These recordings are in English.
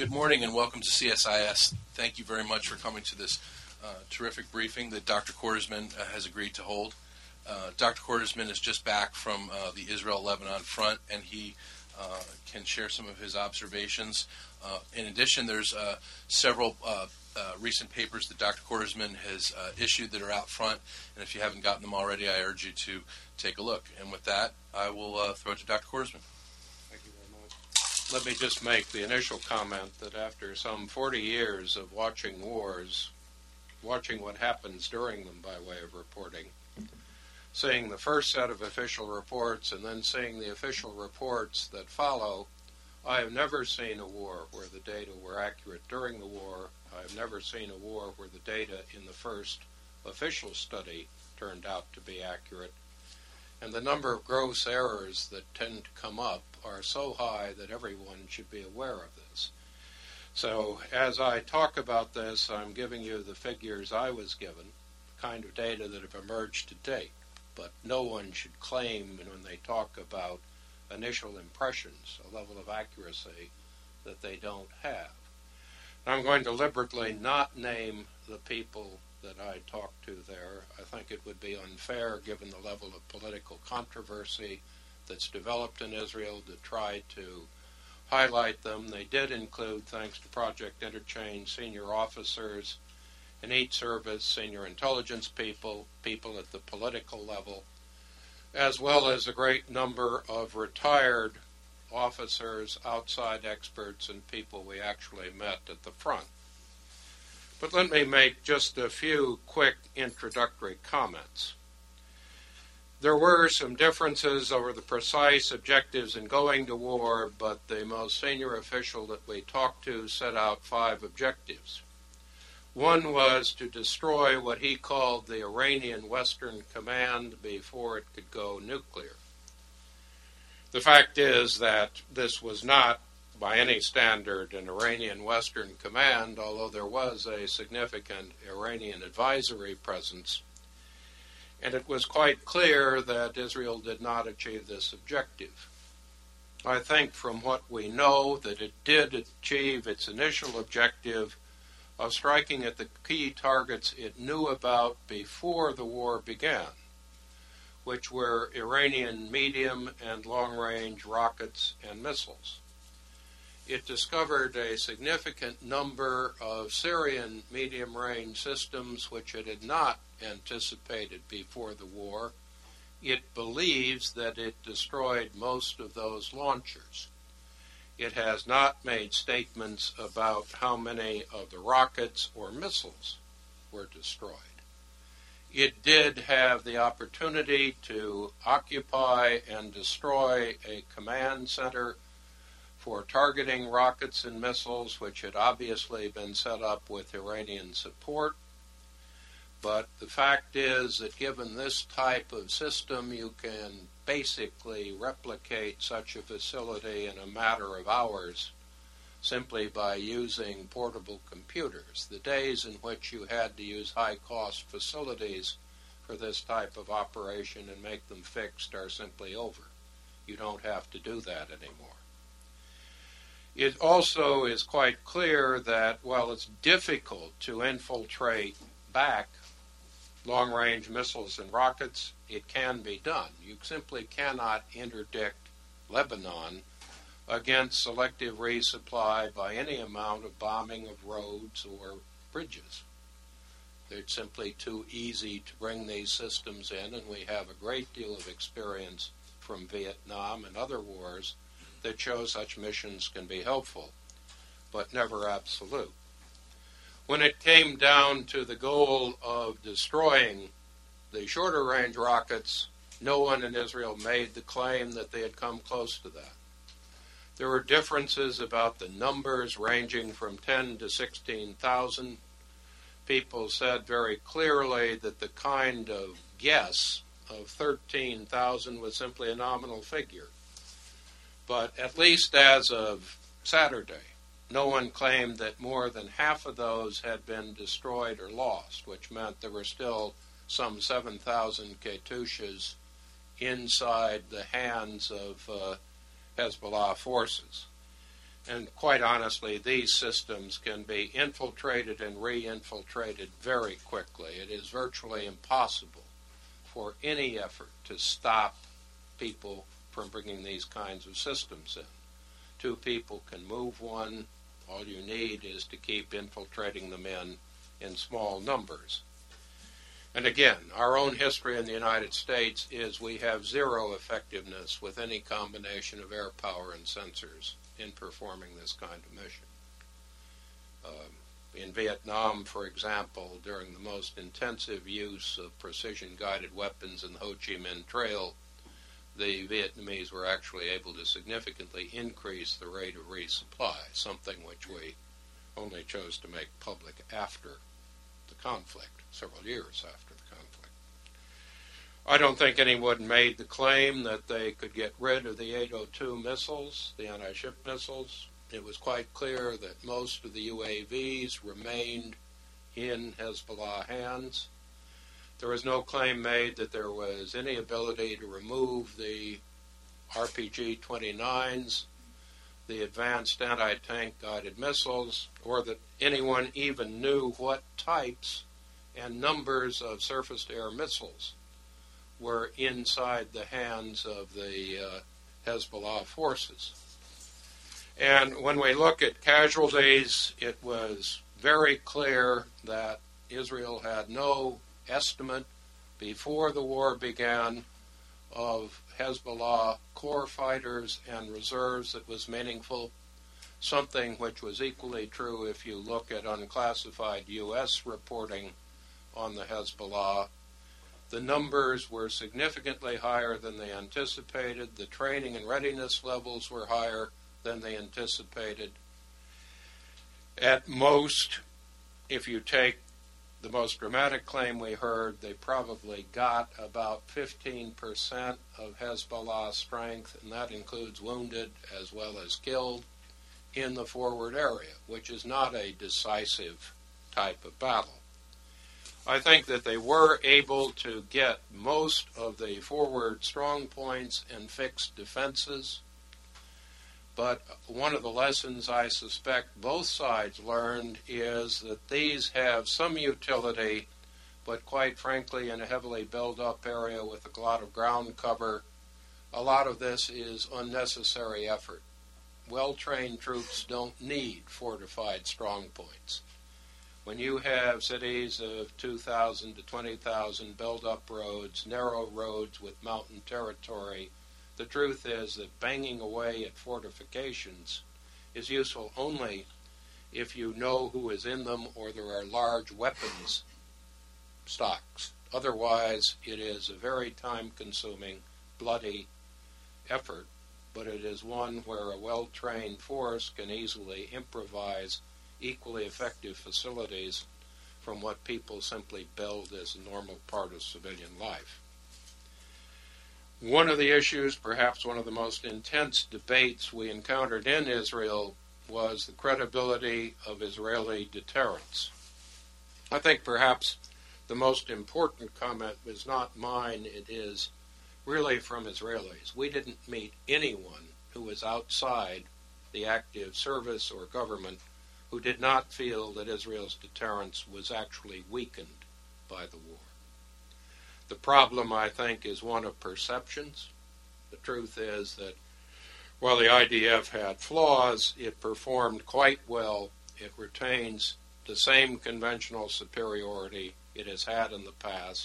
Good morning and welcome to CSIS. Thank you very much for coming to this terrific briefing that Dr. Quartersman has agreed to hold. Dr. Quartersman is just back from the Israel-Lebanon front, and he can share some of his observations. In addition, there's several recent papers that Dr. Quartersman has issued that are out front, and if you haven't gotten them already, I urge you to take a look. And with that, I will throw it to Dr. Quartersman. Thank you very much. Let me just make the initial comment that after some 40 years of watching wars, watching what happens during them by way of reporting, seeing the first set of official reports and then seeing the official reports that follow, I have never seen a war where the data were accurate during the war. I have never seen a war where the data in the first official study turned out to be accurate. And the number of gross errors that tend to come up are so high that everyone should be aware of this. So as I talk about this, I'm giving you the figures I was given, the kind of data that have emerged to date. But no one should claim when they talk about initial impressions a level of accuracy that they don't have. I'm going to deliberately not name the people that I talked to there. I think it would be unfair, given the level of political controversy that's developed in Israel, to try to highlight them. They did include, thanks to Project Interchange, senior officers in each service, senior intelligence people, people at the political level, as well as a great number of retired officers, outside experts, and people we actually met at the front. But let me make just a few quick introductory comments. There were some differences over the precise objectives in going to war, but the most senior official that we talked to set out 5 objectives. One was to destroy what he called the Iranian Western Command before it could go nuclear. The fact is that this was not, by any standard, an Iranian Western Command, although there was a significant Iranian advisory presence, and it was quite clear that Israel did not achieve this objective. I think from what we know that it did achieve its initial objective of striking at the key targets it knew about before the war began, which were Iranian medium and long-range rockets and missiles. It discovered a significant number of Syrian medium-range systems which it had not anticipated before the war. It believes that it destroyed most of those launchers. It has not made statements about how many of the rockets or missiles were destroyed. It did have the opportunity to occupy and destroy a command center for targeting rockets and missiles, which had obviously been set up with Iranian support. But the fact is that given this type of system, you can basically replicate such a facility in a matter of hours simply by using portable computers. The days in which you had to use high-cost facilities for this type of operation and make them fixed are simply over. You don't have to do that anymore. It also is quite clear that while it's difficult to infiltrate back long-range missiles and rockets, it can be done. You simply cannot interdict Lebanon against selective resupply by any amount of bombing of roads or bridges. It's simply too easy to bring these systems in, and we have a great deal of experience from Vietnam and other wars that show such missions can be helpful, but never absolute. When it came down to the goal of destroying the shorter range rockets, no one in Israel made the claim that they had come close to that. There were differences about the numbers ranging from 10 to 16,000. People said very clearly that the kind of guess of 13,000 was simply a nominal figure. But at least as of Saturday, no one claimed that more than half of those had been destroyed or lost, which meant there were still some 7,000 Katyushas inside the hands of Hezbollah forces. And quite honestly, these systems can be infiltrated and re-infiltrated very quickly. It is virtually impossible for any effort to stop people from bringing these kinds of systems in. Two people can move one. All you need is to keep infiltrating them in small numbers. And again, our own history in the United States is we have zero effectiveness with any combination of air power and sensors in performing this kind of mission. In Vietnam, for example, during the most intensive use of precision-guided weapons in the Ho Chi Minh Trail, the Vietnamese were actually able to significantly increase the rate of resupply, something which we only chose to make public after the conflict, several years after the conflict. I don't think anyone made the claim that they could get rid of the 802 missiles, the anti-ship missiles. It was quite clear that most of the UAVs remained in Hezbollah hands. There was no claim made that there was any ability to remove the RPG-29s, the advanced anti-tank guided missiles, or that anyone even knew what types and numbers of surface-to-air missiles were inside the hands of the Hezbollah forces. And when we look at casualties, it was very clear that Israel had no estimate before the war began of Hezbollah core fighters and reserves that was meaningful, something which was equally true if you look at unclassified U.S. reporting on the Hezbollah. The numbers were significantly higher than they anticipated. The training and readiness levels were higher than they anticipated. At most, if you take the most dramatic claim we heard, they probably got about 15% of Hezbollah strength, and that includes wounded as well as killed, in the forward area, which is not a decisive type of battle. I think that they were able to get most of the forward strong points and fixed defenses, but one of the lessons I suspect both sides learned is that these have some utility, but quite frankly, in a heavily built-up area with a lot of ground cover, a lot of this is unnecessary effort. Well-trained troops don't need fortified strong points. When you have cities of 2,000 to 20,000 built-up roads, narrow roads with mountain territory, the truth is that banging away at fortifications is useful only if you know who is in them or there are large weapons stocks. Otherwise, it is a very time-consuming, bloody effort, but it is one where a well-trained force can easily improvise equally effective facilities from what people simply build as a normal part of civilian life. One of the issues, perhaps one of the most intense debates we encountered in Israel, was the credibility of Israeli deterrence. I think perhaps the most important comment was not mine, it is really from Israelis. We didn't meet anyone who was outside the active service or government who did not feel that Israel's deterrence was actually weakened by the war. The problem, I think, is one of perceptions. The truth is that while the IDF had flaws, it performed quite well. It retains the same conventional superiority it has had in the past.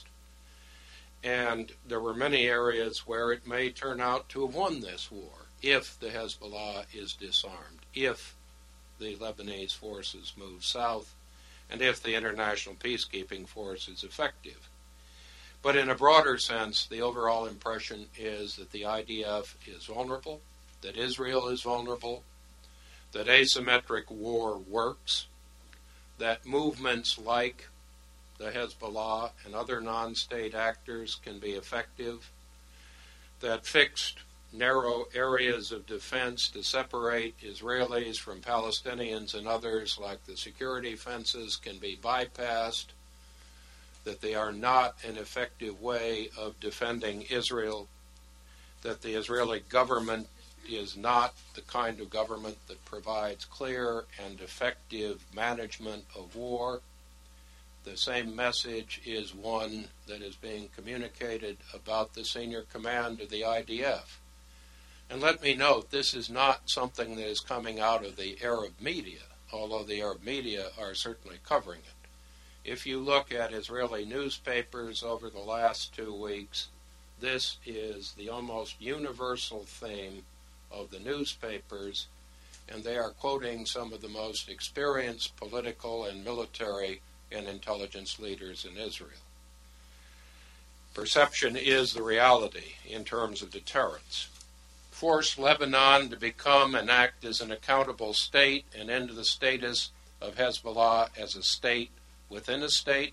And there were many areas where it may turn out to have won this war if the Hezbollah is disarmed, if the Lebanese forces move south, and if the international peacekeeping force is effective. But in a broader sense, the overall impression is that the IDF is vulnerable, that Israel is vulnerable, that asymmetric war works, that movements like the Hezbollah and other non-state actors can be effective, that fixed narrow areas of defense to separate Israelis from Palestinians and others, like the security fences, can be bypassed, that they are not an effective way of defending Israel, that the Israeli government is not the kind of government that provides clear and effective management of war. The same message is one that is being communicated about the senior command of the IDF. And let me note, this is not something that is coming out of the Arab media, although the Arab media are certainly covering it. If you look at Israeli newspapers over the last 2 weeks, this is the almost universal theme of the newspapers, and they are quoting some of the most experienced political and military and intelligence leaders in Israel. Perception is the reality in terms of deterrence. Force Lebanon to become and act as an accountable state and end the status of Hezbollah as a state within a state.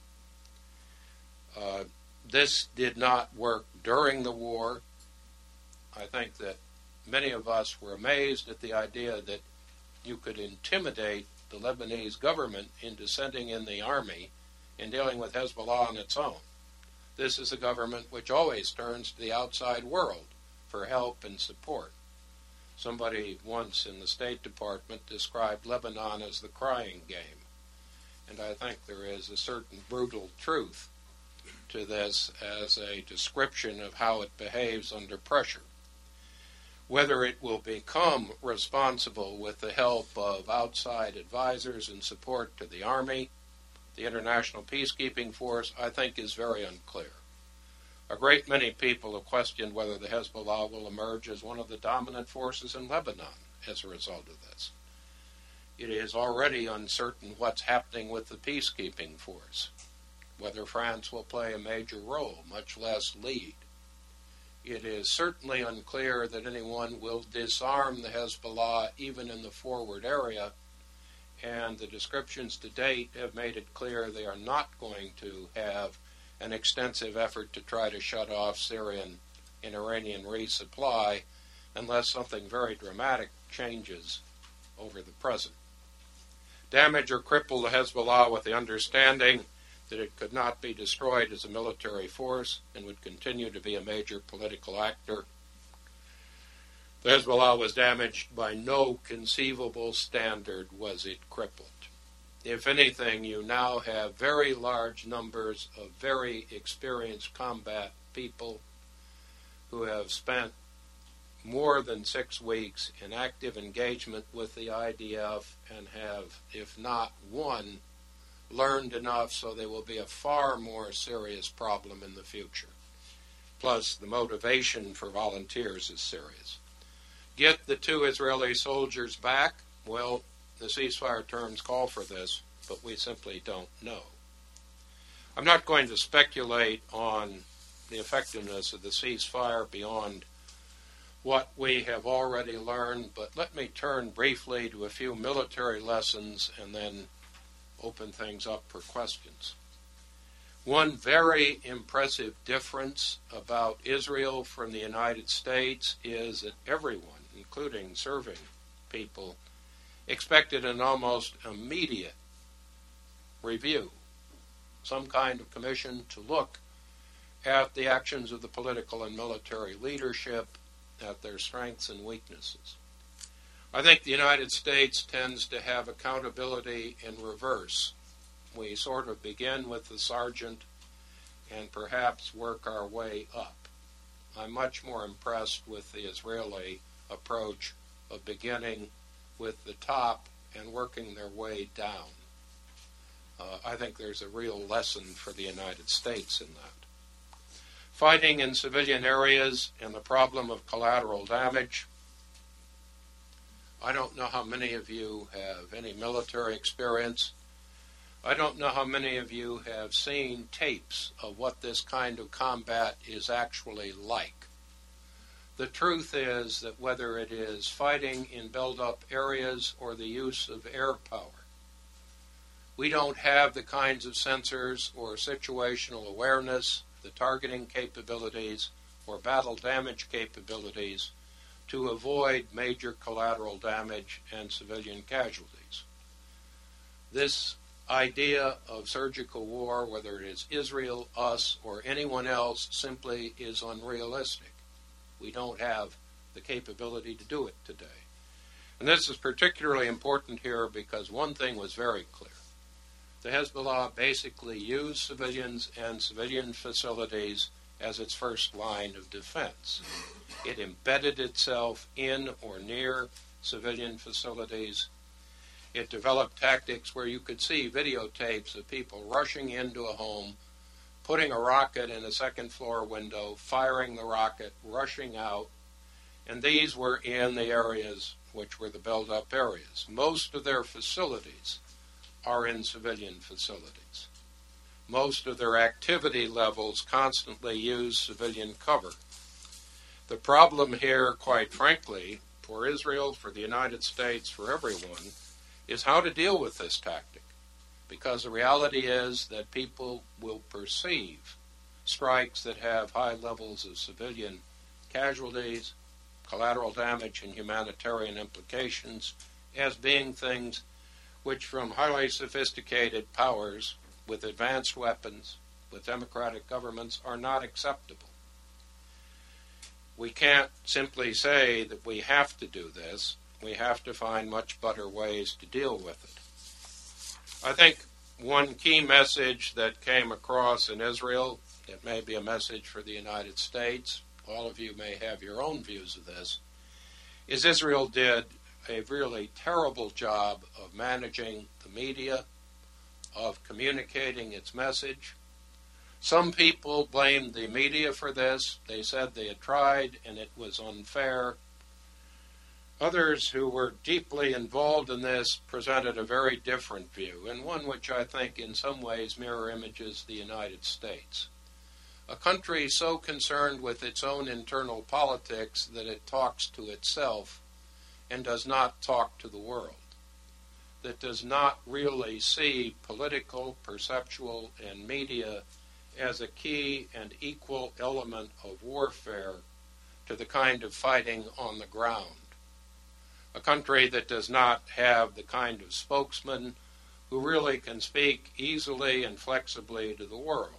This did not work during the war. I think that many of us were amazed at the idea that you could intimidate the Lebanese government into sending in the army and dealing with Hezbollah on its own. This is a government which always turns to the outside world for help and support. Somebody once in the State Department described Lebanon as the crying game. And I think there is a certain brutal truth to this as a description of how it behaves under pressure. Whether it will become responsible with the help of outside advisors and support to the Army, the International Peacekeeping Force, I think is very unclear. A great many people have questioned whether the Hezbollah will emerge as one of the dominant forces in Lebanon as a result of this. It is already uncertain what's happening with the peacekeeping force, whether France will play a major role, much less lead. It is certainly unclear that anyone will disarm the Hezbollah even in the forward area, and the descriptions to date have made it clear they are not going to have an extensive effort to try to shut off Syrian and Iranian resupply unless something very dramatic changes over the present. Damage or cripple the Hezbollah with the understanding that it could not be destroyed as a military force and would continue to be a major political actor. The Hezbollah was damaged by no conceivable standard was it crippled. If anything, you now have very large numbers of very experienced combat people who have spent more than 6 weeks in active engagement with the IDF and have, if not won, learned enough so they will be a far more serious problem in the future. Plus, the motivation for volunteers is serious. Get the 2 Israeli soldiers back? Well, the ceasefire terms call for this, but we simply don't know. I'm not going to speculate on the effectiveness of the ceasefire beyond what we have already learned, but let me turn briefly to a few military lessons and then open things up for questions. One very impressive difference about Israel from the United States is that everyone, including serving people, expected an almost immediate review, some kind of commission to look at the actions of the political and military leadership, at their strengths and weaknesses. I think the United States tends to have accountability in reverse. We sort of begin with the sergeant and perhaps work our way up. I'm much more impressed with the Israeli approach of beginning with the top and working their way down. I think there's a real lesson for the United States in that. Fighting in civilian areas and the problem of collateral damage. I don't know how many of you have any military experience. I don't know how many of you have seen tapes of what this kind of combat is actually like. The truth is that whether it is fighting in built-up areas or the use of air power, we don't have the kinds of sensors or situational awareness, the targeting capabilities, or battle damage capabilities to avoid major collateral damage and civilian casualties. This idea of surgical war, whether it is Israel, us, or anyone else, simply is unrealistic. We don't have the the capability to do it today. And this is particularly important here because one thing was very clear. The Hezbollah basically used civilians and civilian facilities as its first line of defense. It embedded itself in or near civilian facilities. It developed tactics where you could see videotapes of people rushing into a home, putting a rocket in a second floor window, firing the rocket, rushing out, and these were in the areas which were the built-up areas. Most of their facilities are in civilian facilities. Most of their activity levels constantly use civilian cover. The problem here, quite frankly, for Israel, for the United States, for everyone, is how to deal with this tactic. Because the reality is that people will perceive strikes that have high levels of civilian casualties, collateral damage, and humanitarian implications as being things which from highly sophisticated powers with advanced weapons, with democratic governments, are not acceptable. We can't simply say that we have to do this. We have to find much better ways to deal with it. I think one key message that came across in Israel, it may be a message for the United States, all of you may have your own views of this, is Israel did a really terrible job of managing the media, of communicating its message. Some people blamed the media for this. They said they had tried and it was unfair. Others who were deeply involved in this presented a very different view, and one which I think in some ways mirror images the United States. A country so concerned with its own internal politics that it talks to itself and does not talk to the world, that does not really see political, perceptual, and media as a key and equal element of warfare to the kind of fighting on the ground. A country that does not have the kind of spokesman who really can speak easily and flexibly to the world.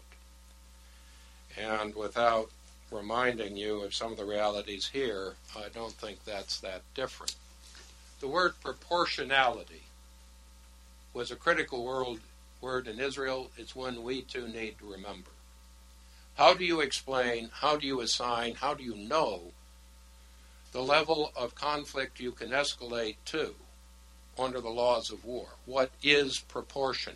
And without reminding you of some of the realities here, I don't think that's that different. The word proportionality was a critical word in Israel. It's one we too need to remember. How do you explain, how do you assign, how do you know the level of conflict you can escalate to under the laws of war? What is proportionate?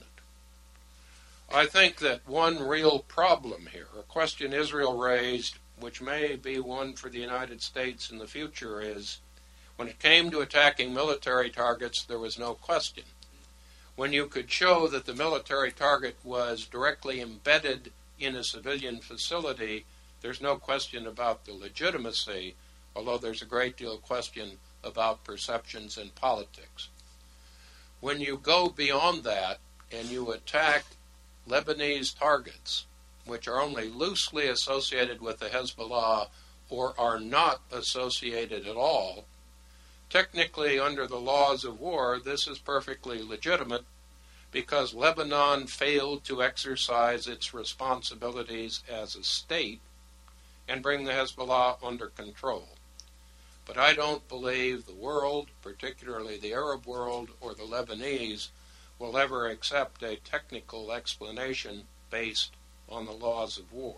I think that one real problem here, a question Israel raised, which may be one for the United States in the future, is when it came to attacking military targets, there was no question. When you could show that the military target was directly embedded in a civilian facility, there's no question about the legitimacy, although there's a great deal of question about perceptions and politics. When you go beyond that and you attack Lebanese targets, which are only loosely associated with the Hezbollah or are not associated at all, technically under the laws of war, this is perfectly legitimate because Lebanon failed to exercise its responsibilities as a state and bring the Hezbollah under control. But I don't believe the world, particularly the Arab world or the Lebanese, will ever accept a technical explanation based on the laws of war.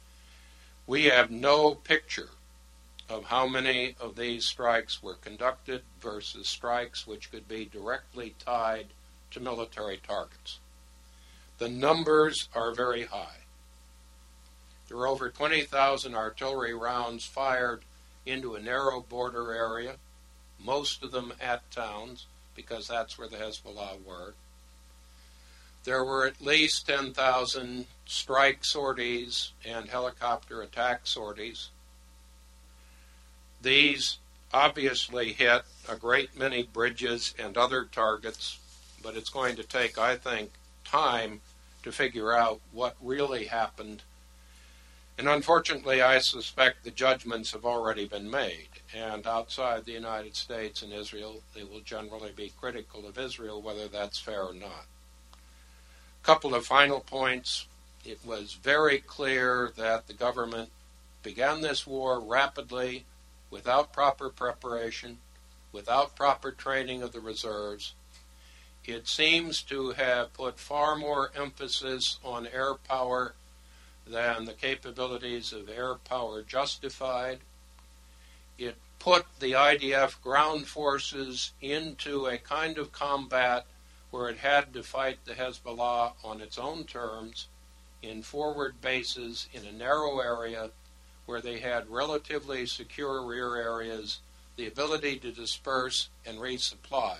We have no picture of how many of these strikes were conducted versus strikes which could be directly tied to military targets. The numbers are very high. There were over 20,000 artillery rounds fired into a narrow border area, most of them at towns, because that's where the Hezbollah were. There were at least 10,000 strike sorties and helicopter attack sorties. These obviously hit a great many bridges and other targets, but it's going to take, I think, time to figure out what really happened. And unfortunately, I suspect the judgments have already been made. And outside the United States and Israel, they will generally be critical of Israel, whether that's fair or not. A couple of final points. It was very clear that the government began this war rapidly without proper preparation, without proper training of the reserves. It seems to have put far more emphasis on air power than the capabilities of air power justified. It put the IDF ground forces into a kind of combat where it had to fight the Hezbollah on its own terms in forward bases in a narrow area where they had relatively secure rear areas, the ability to disperse and resupply.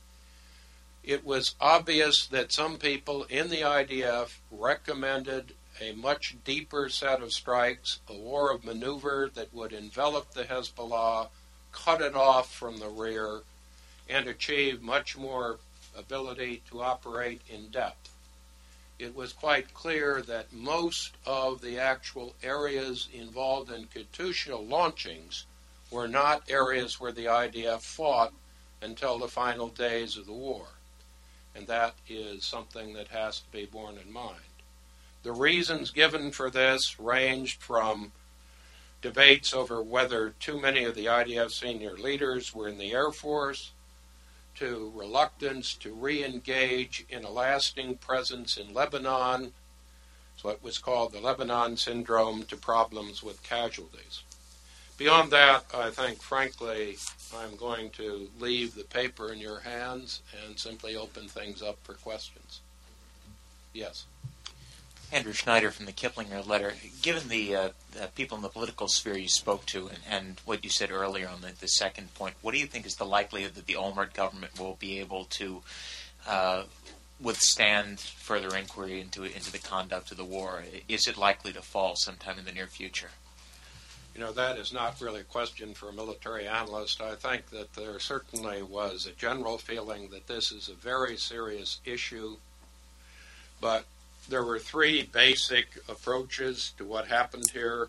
It was obvious that some people in the IDF recommended a much deeper set of strikes, a war of maneuver that would envelop the Hezbollah, cut it off from the rear, and achieve much more ability to operate in depth. It was quite clear that most of the actual areas involved in Katyusha launchings were not areas where the IDF fought until the final days of the war. And that is something that has to be borne in mind. The reasons given for this ranged from debates over whether too many of the IDF senior leaders were in the Air Force, to reluctance to re-engage in a lasting presence in Lebanon, so it was called the Lebanon Syndrome, to problems with casualties. Beyond that, I think, frankly, I'm going to leave the paper in your hands and simply open things up for questions. Yes. Andrew Schneider from the Kiplinger Letter. Given the people in the political sphere you spoke to and what you said earlier on the second point, what do you think is the likelihood that the Olmert government will be able to withstand further inquiry into the conduct of the war? Is it likely to fall sometime in the near future? You know, that is not really a question for a military analyst. I think that there certainly was a general feeling that this is a very serious issue, but there were three basic approaches to what happened here.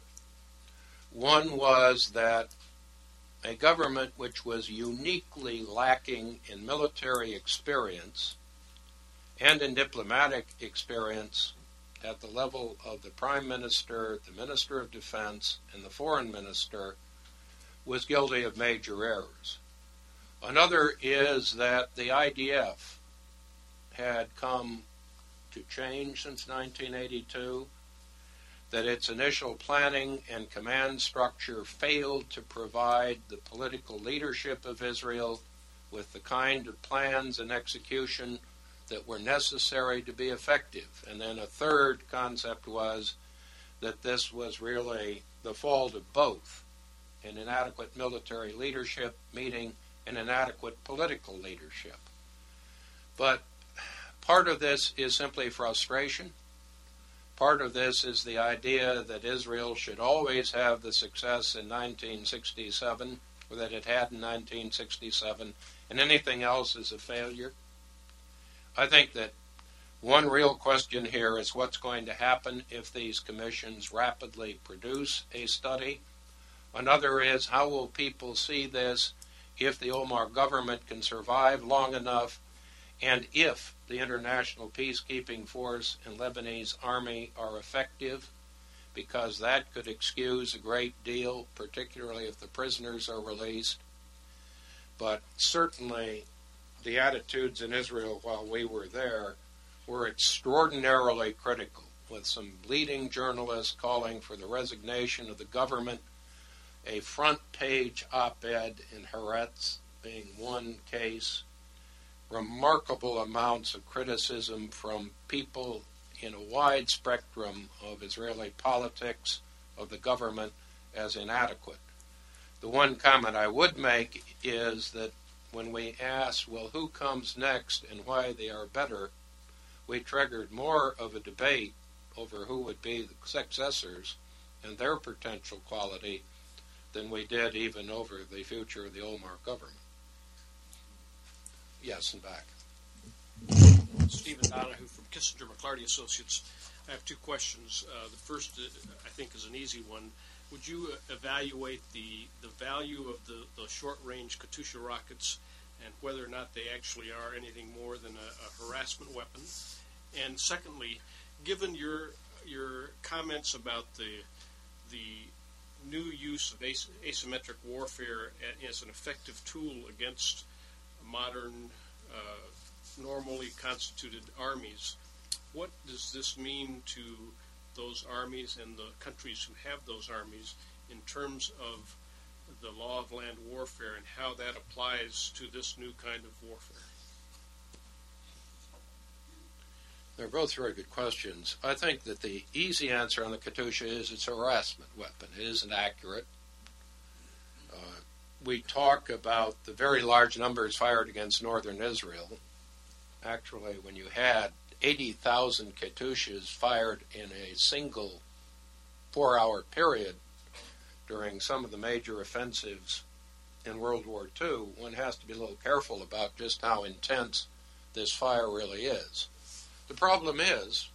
One was that a government which was uniquely lacking in military experience and in diplomatic experience at the level of the Prime Minister, the Minister of Defense, and the Foreign Minister was guilty of major errors. Another is that the IDF had come to change since 1982, that its initial planning and command structure failed to provide the political leadership of Israel with the kind of plans and execution that were necessary to be effective. And then a third concept was that this was really the fault of both, an inadequate military leadership meeting an inadequate political leadership. But part of this is simply frustration. Part of this is the idea that Israel should always have the success in 1967, or that it had in 1967, and anything else is a failure. I think that one real question here is what's going to happen if these commissions rapidly produce a study. Another is how will people see this if the Omar government can survive long enough, and if the international peacekeeping force and Lebanese army are effective, because that could excuse a great deal, particularly if the prisoners are released. But certainly the attitudes in Israel while we were there were extraordinarily critical, with some leading journalists calling for the resignation of the government, a front-page op-ed in Haaretz being one case, remarkable amounts of criticism from people in a wide spectrum of Israeli politics, of the government, as inadequate. The one comment I would make is that when we asked, well, who comes next and why they are better, we triggered more of a debate over who would be the successors and their potential quality than we did even over the future of the Omar government. Yes, and back. Stephen Donahue from Kissinger McClarty Associates. I have two questions. The first, I think, is an easy one. Would you evaluate the value of the short-range Katyusha rockets and whether or not they actually are anything more than a harassment weapon? And secondly, given your comments about the new use of asymmetric warfare as an effective tool against modern, normally constituted armies. What does this mean to those armies and the countries who have those armies in terms of the law of land warfare and how that applies to this new kind of warfare? They're both very good questions. I think that the easy answer on the Katyusha is it's a harassment weapon. It isn't accurate. We talk about the very large numbers fired against northern Israel. Actually, when you had 80,000 Katyushas fired in a single 4-hour period during some of the major offensives in World War II, one has to be a little careful about just how intense this fire really is. The problem is,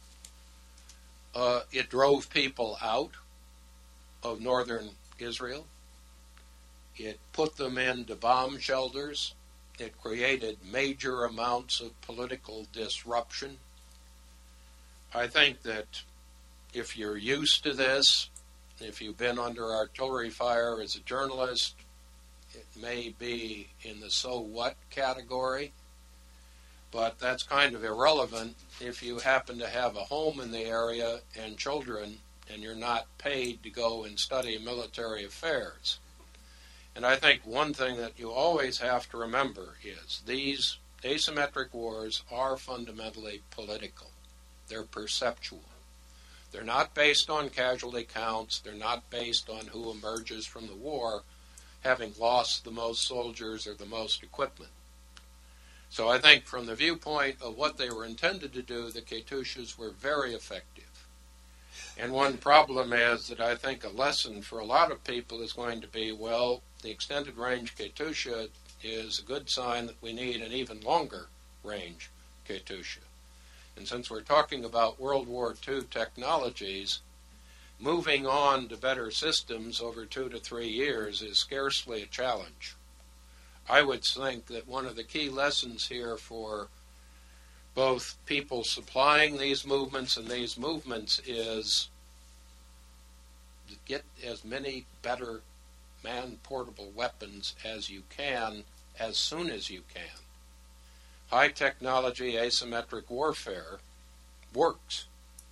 it drove people out of northern Israel. It put them into bomb shelters. It created major amounts of political disruption. I think that if you're used to this, if you've been under artillery fire as a journalist, it may be in the so what category, but that's kind of irrelevant if you happen to have a home in the area and children and you're not paid to go and study military affairs. And I think one thing that you always have to remember is these asymmetric wars are fundamentally political. They're perceptual. They're not based on casualty counts. They're not based on who emerges from the war having lost the most soldiers or the most equipment. So I think from the viewpoint of what they were intended to do, the Katyushas were very effective. And one problem is that I think a lesson for a lot of people is going to be, well, the extended range Katyusha is a good sign that we need an even longer range Katyusha. And since we're talking about World War II technologies, moving on to better systems over 2 to 3 years is scarcely a challenge. I would think that one of the key lessons here for both people supplying these movements and these movements is to get as many better man-portable weapons as you can as soon as you can. High technology asymmetric warfare works.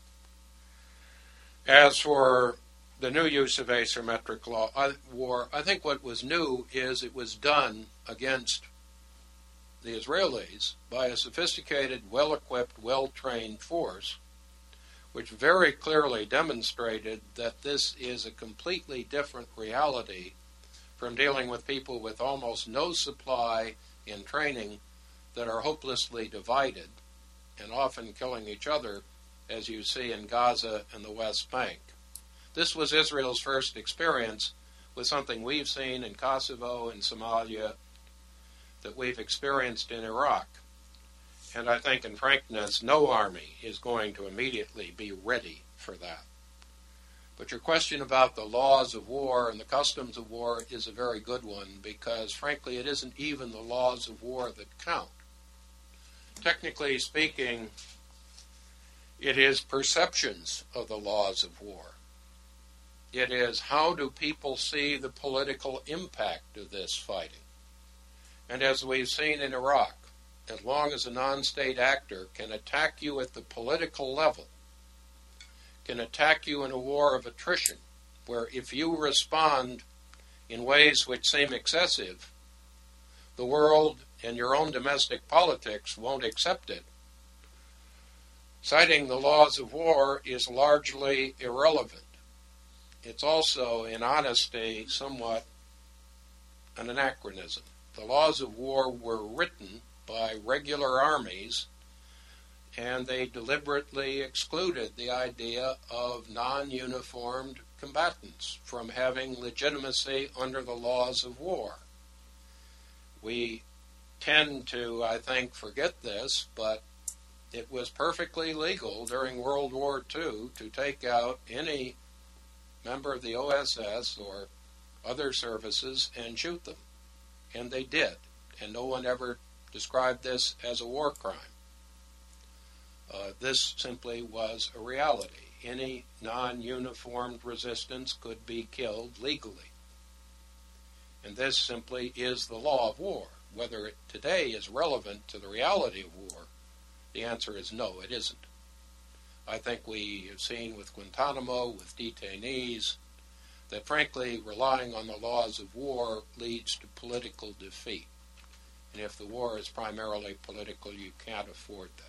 As for the new use of asymmetric war, I think what was new is it was done against the Israelis by a sophisticated, well-equipped, well-trained force, which very clearly demonstrated that this is a completely different reality from dealing with people with almost no supply in training that are hopelessly divided and often killing each other, as you see in Gaza and the West Bank. This was Israel's first experience with something we've seen in Kosovo and Somalia, that we've experienced in Iraq. And I think, in frankness, no army is going to immediately be ready for that. But your question about the laws of war and the customs of war is a very good one, because, frankly, it isn't even the laws of war that count. Technically speaking, it is perceptions of the laws of war. It is how do people see the political impact of this fighting. And as we've seen in Iraq, as long as a non-state actor can attack you at the political level, can attack you in a war of attrition, where if you respond in ways which seem excessive, the world and your own domestic politics won't accept it, citing the laws of war is largely irrelevant. It's also, in honesty, somewhat an anachronism. The laws of war were written by regular armies, and they deliberately excluded the idea of non-uniformed combatants from having legitimacy under the laws of war. We tend to, I think, forget this, but it was perfectly legal during World War II to take out any member of the OSS or other services and shoot them. And they did. And no one ever described this as a war crime. This simply was a reality. Any non-uniformed resistance could be killed legally. And this simply is the law of war. Whether it today is relevant to the reality of war, the answer is no, it isn't. I think we have seen with Guantanamo, with detainees, that frankly relying on the laws of war leads to political defeat. And if the war is primarily political, you can't afford that.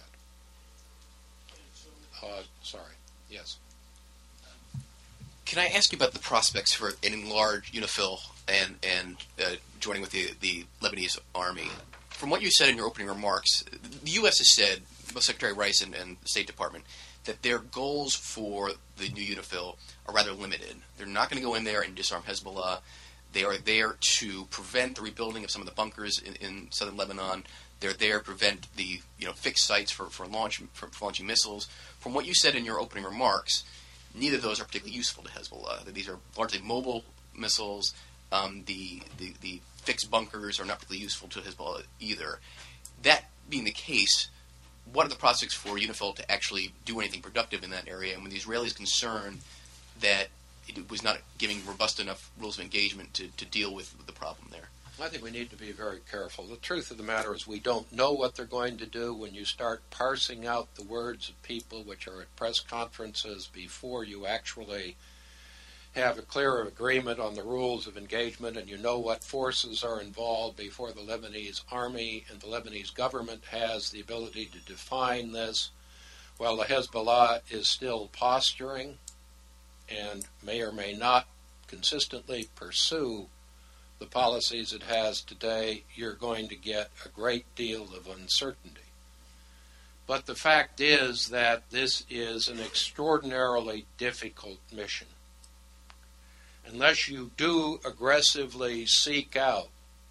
Sorry. Yes. Can I ask you about the prospects for an enlarged UNIFIL and joining with the Lebanese army? From what you said in your opening remarks, the U.S. has said, both Secretary Rice and the State Department, that their goals for the new UNIFIL are rather limited. They're not going to go in there and disarm Hezbollah. They are there to prevent the rebuilding of some of the bunkers in southern Lebanon. They're there to prevent the fixed sites for launching missiles. From what you said in your opening remarks, neither of those are particularly useful to Hezbollah. These are largely mobile missiles. The fixed bunkers are not particularly useful to Hezbollah either. That being the case, what are the prospects for UNIFIL to actually do anything productive in that area? And when the Israelis concerned that it was not giving robust enough rules of engagement to deal with the problem there? I think we need to be very careful. The truth of the matter is we don't know what they're going to do when you start parsing out the words of people which are at press conferences before you actually have a clear agreement on the rules of engagement and you know what forces are involved before the Lebanese army and the Lebanese government has the ability to define this, while the Hezbollah is still posturing and may or may not consistently pursue the policies it has today, you're going to get a great deal of uncertainty. But the fact is that this is an extraordinarily difficult mission. Unless you do aggressively seek out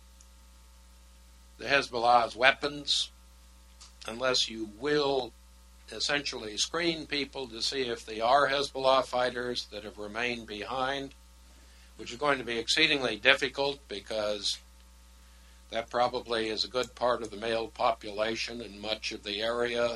the Hezbollah's weapons, unless you will essentially screen people to see if they are Hezbollah fighters that have remained behind, which is going to be exceedingly difficult because that probably is a good part of the male population in much of the area,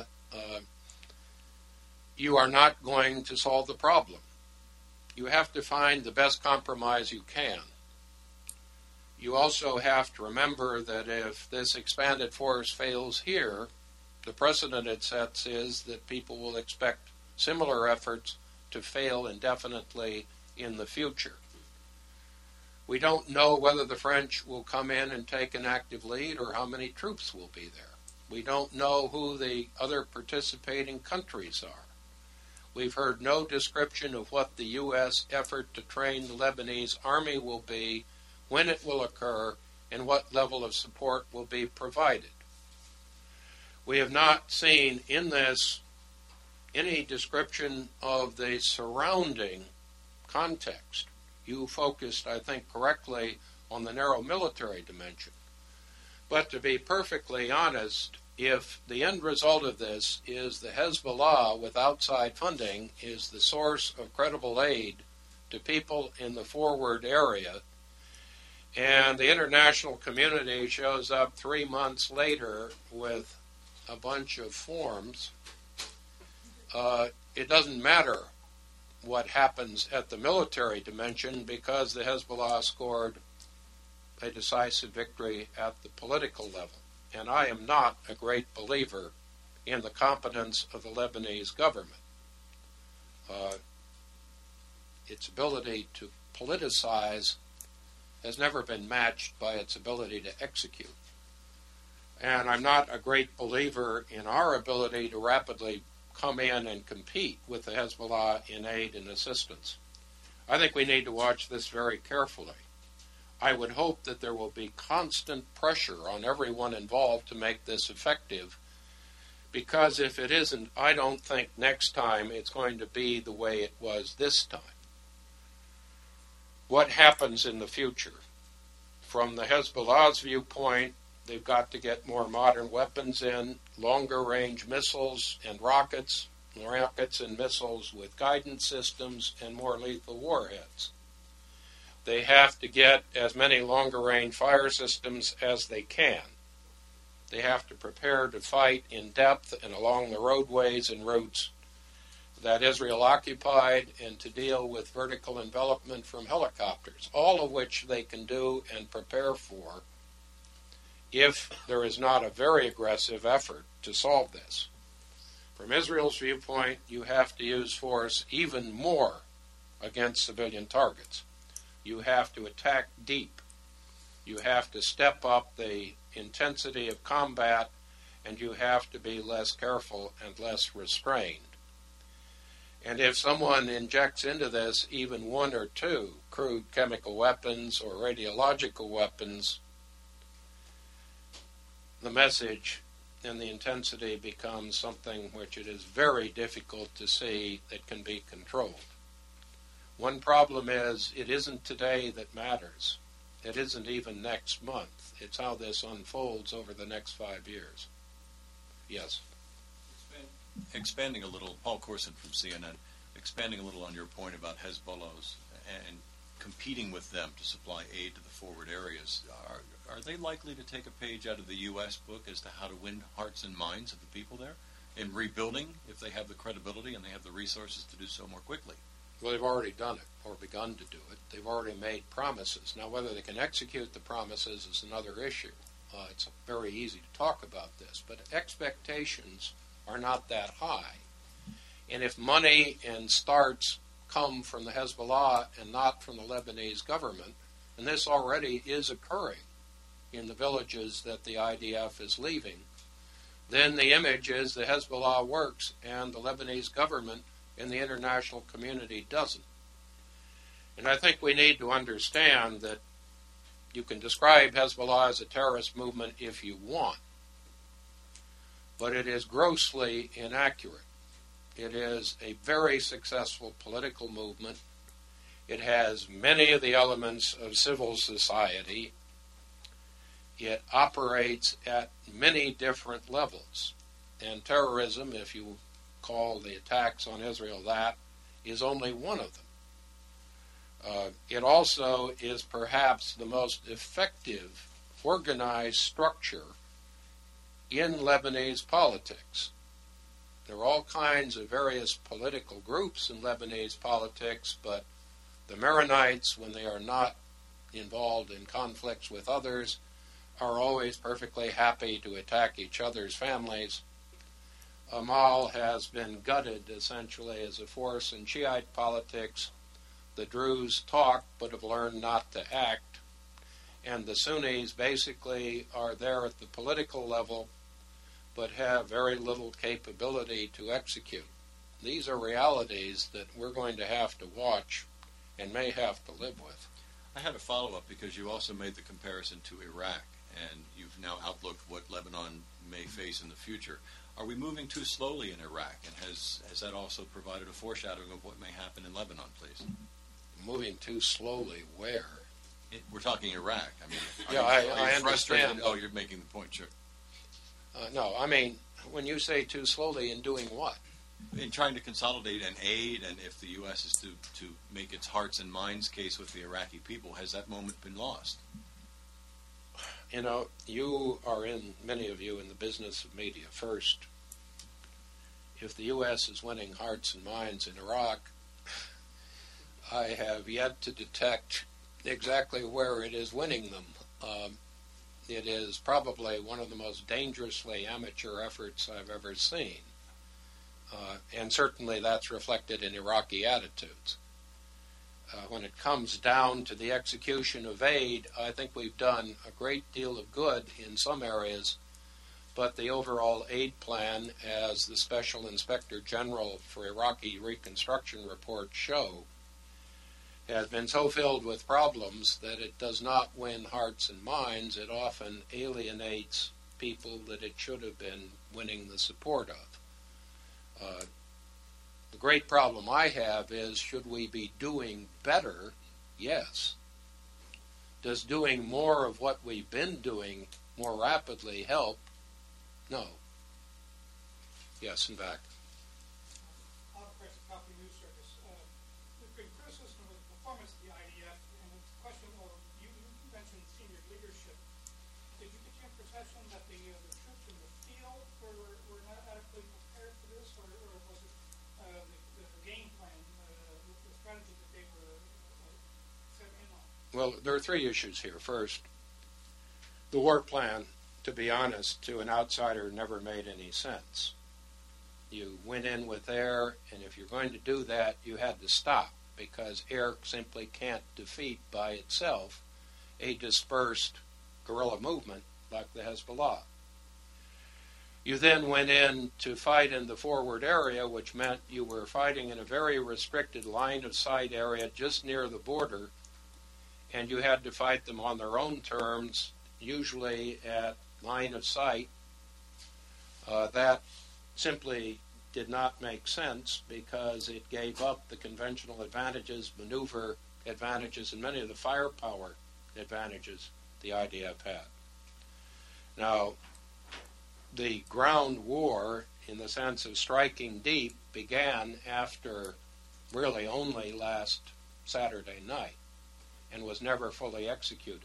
you are not going to solve the problem. You have to find the best compromise you can. You also have to remember that if this expanded force fails here, the precedent it sets is that people will expect similar efforts to fail indefinitely in the future. We don't know whether the French will come in and take an active lead or how many troops will be there. We don't know who the other participating countries are. We've heard no description of what the U.S. effort to train the Lebanese army will be, when it will occur, and what level of support will be provided. We have not seen in this any description of the surrounding context. You focused, I think, correctly on the narrow military dimension. But to be perfectly honest, if the end result of this is the Hezbollah with outside funding is the source of credible aid to people in the forward area, and the international community shows up 3 months later with a bunch of forms, it doesn't matter what happens at the military dimension because the Hezbollah scored a decisive victory at the political level. And I am not a great believer in the competence of the Lebanese government. Its ability to politicize has never been matched by its ability to execute. And I'm not a great believer in our ability to rapidly come in and compete with the Hezbollah in aid and assistance. I think we need to watch this very carefully. I would hope that there will be constant pressure on everyone involved to make this effective, because if it isn't, I don't think next time it's going to be the way it was this time. What happens in the future? From the Hezbollah's viewpoint, they've got to get more modern weapons in, longer range missiles and rockets and missiles with guidance systems and more lethal warheads. They have to get as many longer range fire systems as they can. They have to prepare to fight in depth and along the roadways and routes that Israel occupied, and to deal with vertical envelopment from helicopters, all of which they can do and prepare for if there is not a very aggressive effort to solve this. From Israel's viewpoint, you have to use force even more against civilian targets. You have to attack deep. You have to step up the intensity of combat, and you have to be less careful and less restrained. And if someone injects into this even one or two crude chemical weapons or radiological weapons, the message and the intensity becomes something which it is very difficult to see that can be controlled. One problem is it isn't today that matters. It isn't even next month. It's how this unfolds over the next 5 years. Yes? Expanding a little, Paul Corson from CNN, expanding a little on your point about Hezbollah's and competing with them to supply aid to the forward areas, are they likely to take a page out of the U.S. book as to how to win hearts and minds of the people there in rebuilding if they have the credibility and they have the resources to do so more quickly? Well, they've already done it, or begun to do it. They've already made promises. Now, whether they can execute the promises is another issue. It's very easy to talk about this, but expectations are not that high. And if money and starts come from the Hezbollah and not from the Lebanese government, and this already is occurring in the villages that the IDF is leaving, then the image is the Hezbollah works and the Lebanese government and the international community doesn't. And I think we need to understand that you can describe Hezbollah as a terrorist movement if you want, but it is grossly inaccurate. It is a very successful political movement. It has many of the elements of civil society. It operates at many different levels. And terrorism, if you call the attacks on Israel that, is only one of them. It also is perhaps the most effective organized structure in Lebanese politics. There are all kinds of various political groups in Lebanese politics, but the Maronites, when they are not involved in conflicts with others, are always perfectly happy to attack each other's families. Amal has been gutted essentially as a force in Shiite politics. The Druze talk but have learned not to act. And the Sunnis basically are there at the political level but have very little capability to execute. These are realities that we're going to have to watch and may have to live with. I had a follow-up because you also made the comparison to Iraq, and you've now outlooked what Lebanon may face in the future. Are we moving too slowly in Iraq, and has that also provided a foreshadowing of what may happen in Lebanon, please? Moving too slowly where? We're talking Iraq. I mean, Yeah, are you I frustrated? understand. Oh, you're making the point, sure. No, I mean, when you say too slowly, in doing what? In trying to consolidate and aid, and if the U.S. is to make its hearts and minds case with the Iraqi people, has that moment been lost? You know, you are many of you, in the business of media. First, if the U.S. is winning hearts and minds in Iraq, I have yet to detect exactly where it is winning them. It is probably one of the most dangerously amateur efforts I've ever seen. And certainly that's reflected in Iraqi attitudes. When it comes down to the execution of aid, I think we've done a great deal of good in some areas, but the overall aid plan, as the Special Inspector General for Iraqi Reconstruction reports show, has been so filled with problems that it does not win hearts and minds. It often alienates people that it should have been winning the support of. The great problem I have is, should we be doing better? Yes. Does doing more of what we've been doing more rapidly help? No. Yes, and back. News Service. There's been criticism of the performance of the IDF, and it's a question of, you mentioned senior leadership. did you get the impression that the troops in the field were not adequately prepared for this, or was it the game plan, the strategy that they were set in on? Well, there are three issues here. First, the war plan, to be honest, to an outsider never made any sense. You went in with air, and if you're going to do that, you had to stop, because air simply can't defeat by itself a dispersed guerrilla movement like the Hezbollah. You then went in to fight in the forward area, which meant you were fighting in a very restricted line of sight area just near the border, and you had to fight them on their own terms, usually at line of sight. That simply did not make sense because it gave up the conventional advantages, maneuver advantages, and many of the firepower advantages the IDF had. Now, the ground war, in the sense of striking deep, began after really only last Saturday night and was never fully executed.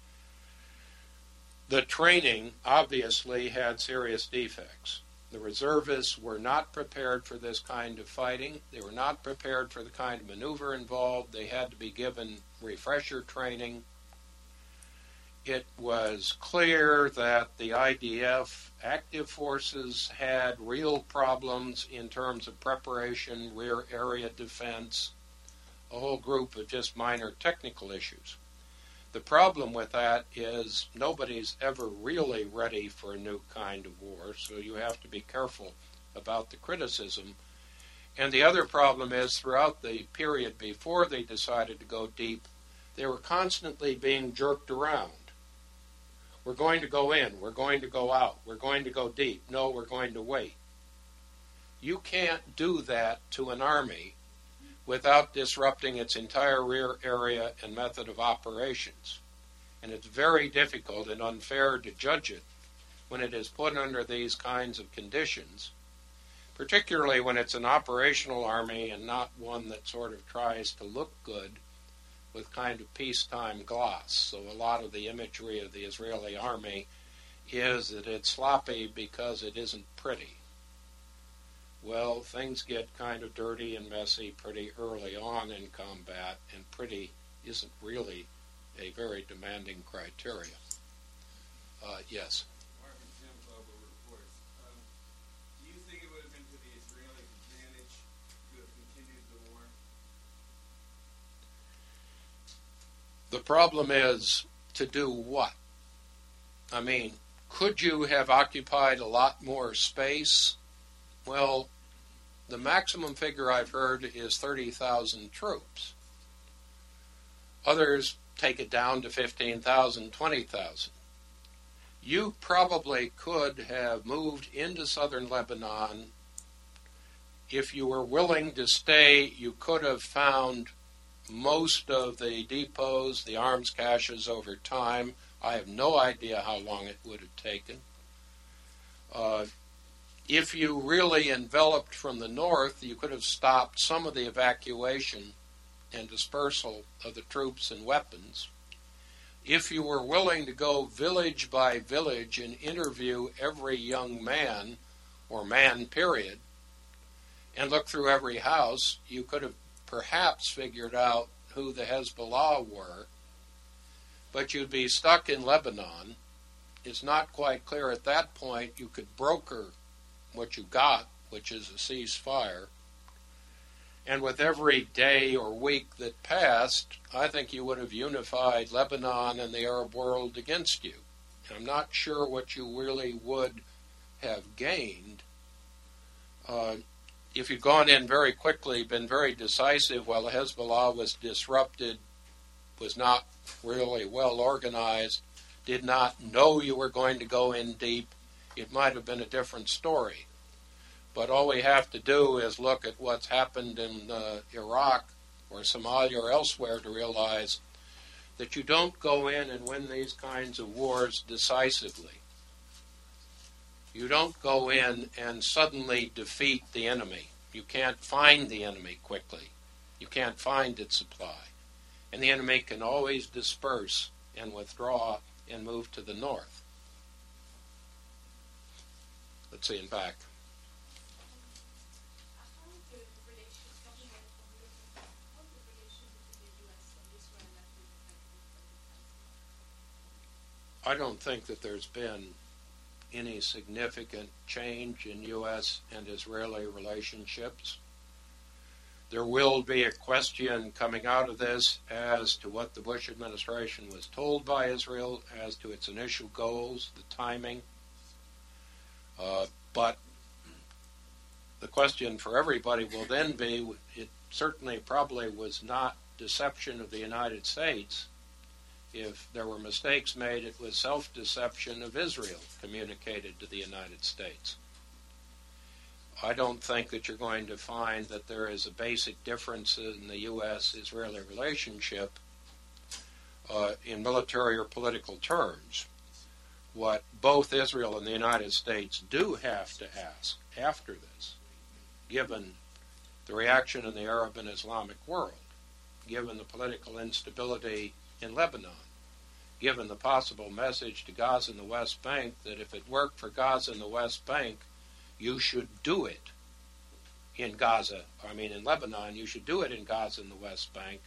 The training obviously had serious defects. The reservists were not prepared for this kind of fighting. They were not prepared for the kind of maneuver involved. They had to be given refresher training. It was clear that the IDF active forces had real problems in terms of preparation, rear area defense, a whole group of just minor technical issues. The problem with that is nobody's ever really ready for a new kind of war, so you have to be careful about the criticism. And the other problem is throughout the period before they decided to go deep, they were constantly being jerked around. We're going to go in, we're going to go out, we're going to go deep, no, we're going to wait. You can't do that to an army without disrupting its entire rear area and method of operations. And it's very difficult and unfair to judge it when it is put under these kinds of conditions, particularly when it's an operational army and not one that sort of tries to look good with kind of peacetime gloss. So a lot of the imagery of the Israeli army is that it's sloppy because it isn't pretty. Well, things get kind of dirty and messy pretty early on in combat, and pretty isn't really a very demanding criteria. Yes? Marvin Tim, Global Reports. Do you think it would have been to the Israelis' advantage to have continued the war? The problem is to do what? I mean, could you have occupied a lot more space? Well, the maximum figure I've heard is 30,000 troops. Others take it down to 15,000, 20,000. You probably could have moved into southern Lebanon. If you were willing to stay, you could have found most of the depots, the arms caches over time. I have no idea how long it would have taken. If you really enveloped from the north, you could have stopped some of the evacuation and dispersal of the troops and weapons. If you were willing to go village by village and interview every young man, or man period, and look through every house, you could have perhaps figured out who the Hezbollah were, but you'd be stuck in Lebanon. It's not quite clear at that point you could broker what you got, which is a ceasefire. And with every day or week that passed, I think you would have unified Lebanon and the Arab world against you. And I'm not sure what you really would have gained. If you'd gone in very quickly, been very decisive while the Hezbollah was disrupted, was not really well organized, did not know you were going to go in deep, it might have been a different story. But all we have to do is look at what's happened in Iraq or Somalia or elsewhere to realize that you don't go in and win these kinds of wars decisively. You don't go in and suddenly defeat the enemy. You can't find the enemy quickly. You can't find its supply. And the enemy can always disperse and withdraw and move to the north. Let's see, in back. I don't think that there's been any significant change in U.S. and Israeli relationships. There will be a question coming out of this as to what the Bush administration was told by Israel as to its initial goals, the timing. But the question for everybody will then be, it certainly probably was not deception of the United States. If there were mistakes made, it was self-deception of Israel communicated to the United States. I don't think that you're going to find that there is a basic difference in the U.S.-Israeli relationship in military or political terms. What both Israel and the United States do have to ask after this, given the reaction in the Arab and Islamic world, given the political instability in Lebanon, given the possible message to Gaza and the West Bank that if it worked for Gaza and the West Bank, you should do it in Gaza. In Lebanon, you should do it in Gaza and the West Bank.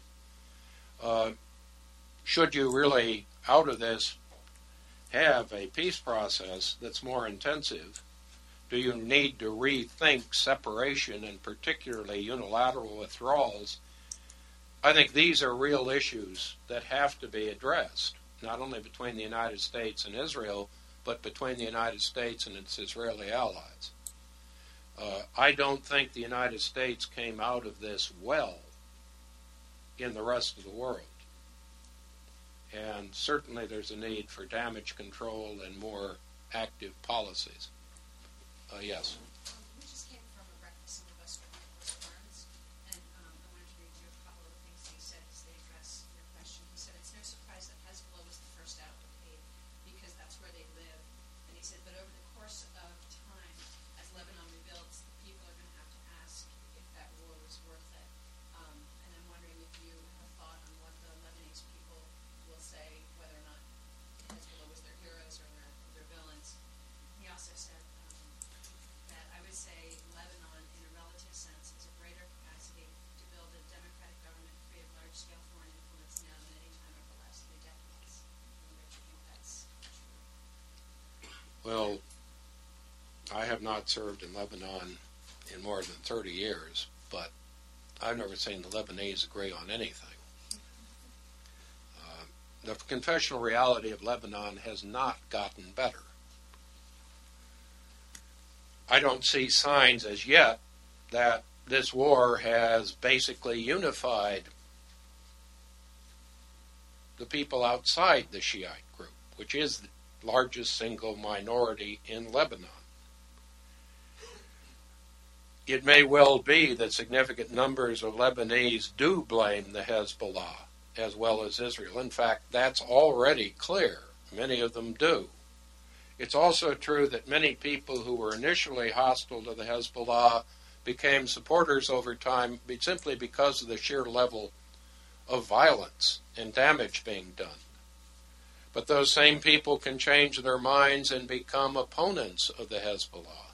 Should you really, out of this, have a peace process that's more intensive? Do you need to rethink separation and particularly unilateral withdrawals? I think these are real issues that have to be addressed, not only between the United States and Israel, but between the United States and its Israeli allies. I don't think the United States came out of this well in the rest of the world. And certainly there's a need for damage control and more active policies. Yes. We just came from a breakfast in the Western Air Force Arms, and I wanted to read you a couple of the things he said as they address your question. He said, it's no surprise that Hezbollah was the first out of the cave because that's where they live. And he said, but over the course of time, as Lebanon rebuilds, the people are going to have to ask if that war was worth it. And I'm wondering if you have a thought on what the Lebanese people will say, whether or not Hezbollah was their heroes or their villains. He also said that I would say Lebanon, in a relative sense, has a greater capacity to build a democratic government free of large-scale foreign influence now than any time over the last 3 decades. I wonder if you think that's true. Well, I have not served in Lebanon in more than 30 years, but I've never seen the Lebanese agree on anything. The confessional reality of Lebanon has not gotten better. I don't see signs as yet that this war has basically unified the people outside the Shiite group, which is the largest single minority in Lebanon. It may well be that significant numbers of Lebanese do blame the Hezbollah as well as Israel. In fact, that's already clear. Many of them do. It's also true that many people who were initially hostile to the Hezbollah became supporters over time simply because of the sheer level of violence and damage being done. But those same people can change their minds and become opponents of the Hezbollah.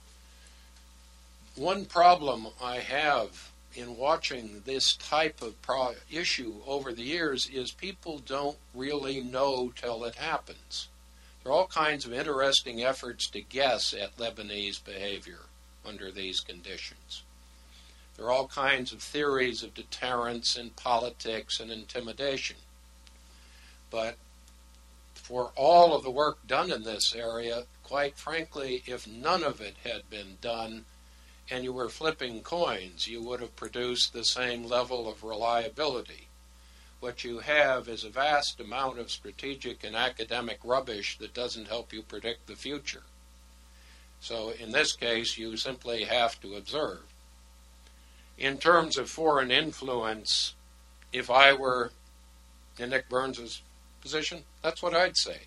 One problem I have in watching this type of issue over the years is people don't really know till it happens. There are all kinds of interesting efforts to guess at Lebanese behavior under these conditions. There are all kinds of theories of deterrence in politics and intimidation. But for all of the work done in this area, quite frankly, if none of it had been done and you were flipping coins, you would have produced the same level of reliability. What you have is a vast amount of strategic and academic rubbish that doesn't help you predict the future. So in this case, you simply have to observe. In terms of foreign influence, if I were in Nick Burns' position, that's what I'd say.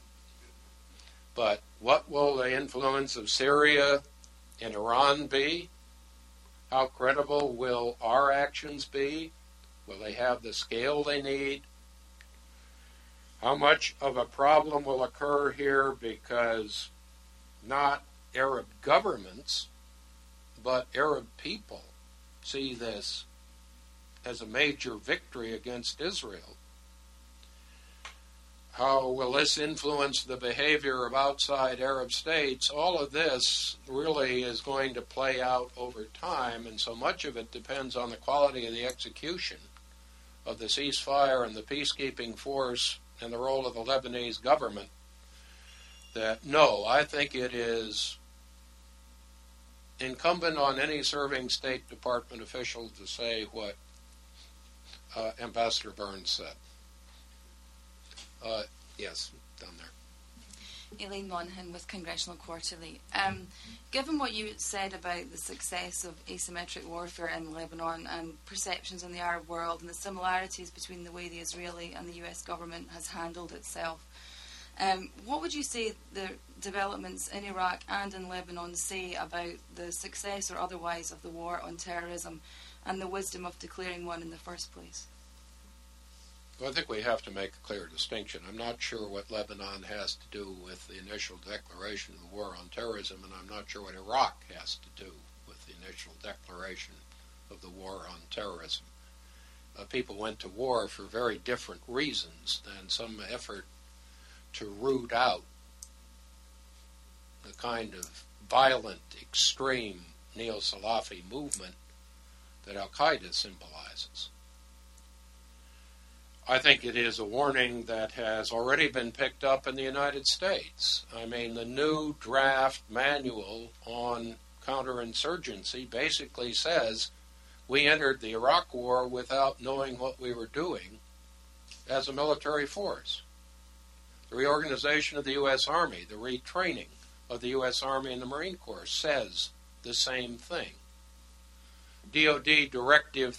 But what will the influence of Syria and Iran be? How credible will our actions be? Will they have the scale they need? How much of a problem will occur here because not Arab governments, but Arab people see this as a major victory against Israel? How will this influence the behavior of outside Arab states? All of this really is going to play out over time, and so much of it depends on the quality of the execution of the ceasefire and the peacekeeping force and the role of the Lebanese government. That, no, I think it is incumbent on any serving State Department official to say what Ambassador Burns said. Yes, down there. Elaine Monaghan with Congressional Quarterly. Given what you said about the success of asymmetric warfare in Lebanon and perceptions in the Arab world and the similarities between the way the Israeli and the US government has handled itself, what would you say the developments in Iraq and in Lebanon say about the success or otherwise of the war on terrorism and the wisdom of declaring one in the first place? Well, I think we have to make a clear distinction. I'm not sure what Lebanon has to do with the initial declaration of the war on terrorism, and I'm not sure what Iraq has to do with the initial declaration of the war on terrorism. People went to war for very different reasons, and some effort to root out the kind of violent, extreme neo-Salafi movement that Al-Qaeda symbolizes. I think it is a warning that has already been picked up in the United States. I mean, the new draft manual on counterinsurgency basically says we entered the Iraq war without knowing what we were doing as a military force. The reorganization of the U.S. Army, the retraining of the U.S. Army and the Marine Corps says the same thing. DoD Directive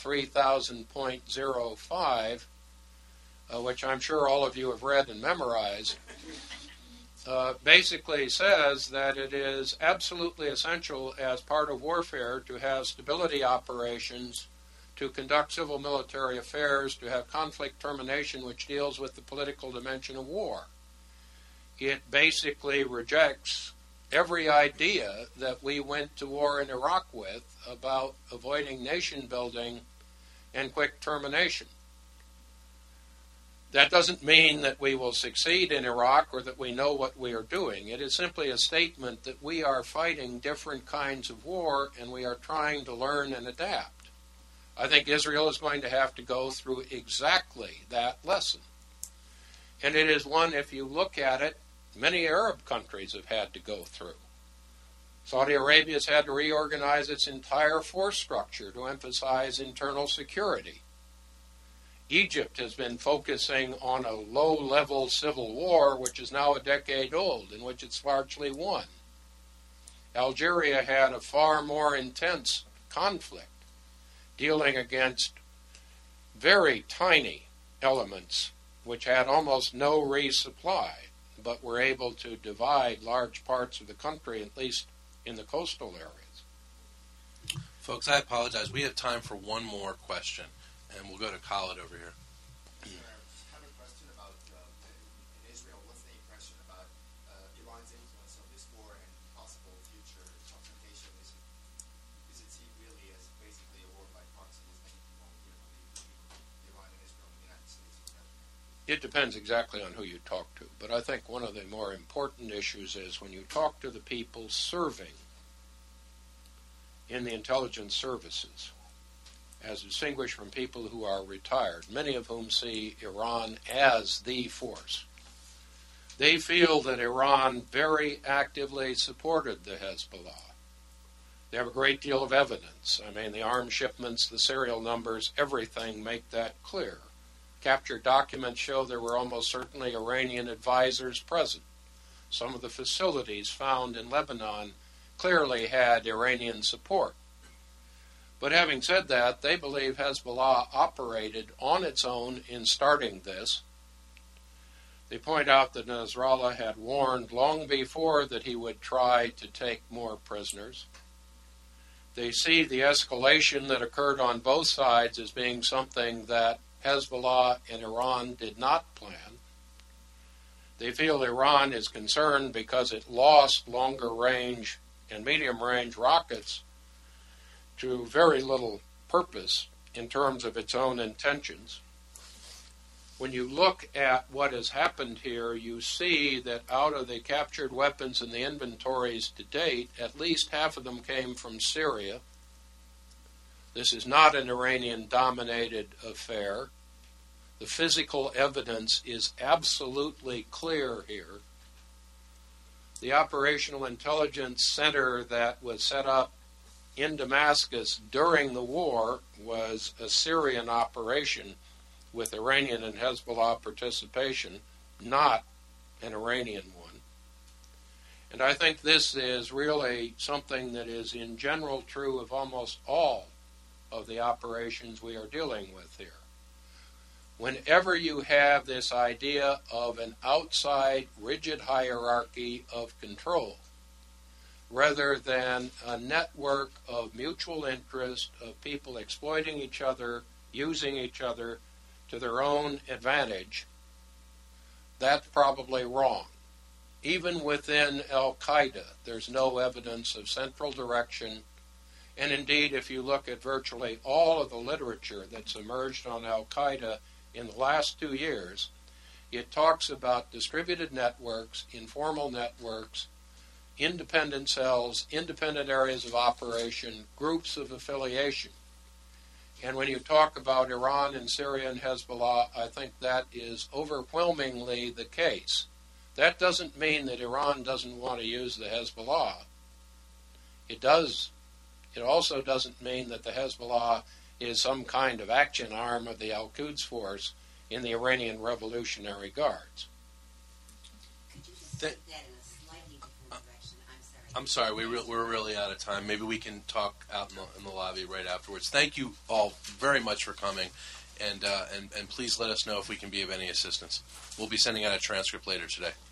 3000.05, which I'm sure all of you have read and memorized, basically says that it is absolutely essential as part of warfare to have stability operations, to conduct civil military affairs, to have conflict termination, which deals with the political dimension of war. It basically rejects every idea that we went to war in Iraq with about avoiding nation building and quick termination. That doesn't mean that we will succeed in Iraq or that we know what we are doing. It is simply a statement that we are fighting different kinds of war and we are trying to learn and adapt. I think Israel is going to have to go through exactly that lesson. And it is one, if you look at it, many Arab countries have had to go through. Saudi Arabia has had to reorganize its entire force structure to emphasize internal security. Egypt has been focusing on a low-level civil war, which is now a decade old, in which it's largely won. Algeria had a far more intense conflict, dealing against very tiny elements, which had almost no resupply, but were able to divide large parts of the country, at least in the coastal areas. Folks, I apologize. We have time for one more question. And we'll go to Khalid over here. I have a question about, in Israel, what's the impression about Iran's influence on this war and possible future confrontation? Is it seen really as basically a war by proxy, as many people between Iran and Israel and the United States? It depends exactly on who you talk to. But I think one of the more important issues is when you talk to the people serving in the intelligence services, as distinguished from people who are retired, many of whom see Iran as the force. They feel that Iran very actively supported the Hezbollah. They have a great deal of evidence. I mean, the arms shipments, the serial numbers, everything make that clear. Captured documents show there were almost certainly Iranian advisors present. Some of the facilities found in Lebanon clearly had Iranian support. But having said that, they believe Hezbollah operated on its own in starting this. They point out that Nasrallah had warned long before that he would try to take more prisoners. They see the escalation that occurred on both sides as being something that Hezbollah and Iran did not plan. They feel Iran is concerned because it lost longer range and medium range rockets to very little purpose in terms of its own intentions. When you look at what has happened here, you see that out of the captured weapons in the inventories to date, at least half of them came from Syria. This is not an Iranian-dominated affair. The physical evidence is absolutely clear here. The Operational Intelligence Center that was set up in Damascus during the war was a Syrian operation with Iranian and Hezbollah participation, not an Iranian one. And I think this is really something that is in general true of almost all of the operations we are dealing with here. Whenever you have this idea of an outside rigid hierarchy of control, rather than a network of mutual interest of people exploiting each other, using each other to their own advantage, that's probably wrong. Even within Al-Qaeda, there's no evidence of central direction. And indeed, if you look at virtually all of the literature that's emerged on Al-Qaeda in the last 2 years, it talks about distributed networks, informal networks, independent cells, independent areas of operation, groups of affiliation. And when you talk about Iran and Syria and Hezbollah, I think that is overwhelmingly the case. That doesn't mean that Iran doesn't want to use the Hezbollah. It does. It also doesn't mean that the Hezbollah is some kind of action arm of the Al-Quds force in the Iranian Revolutionary Guards. Could you just take that in a slightly different direction? I'm sorry, we're really out of time. Maybe we can talk out in the lobby right afterwards. Thank you all very much for coming, and please let us know if we can be of any assistance. We'll be sending out a transcript later today.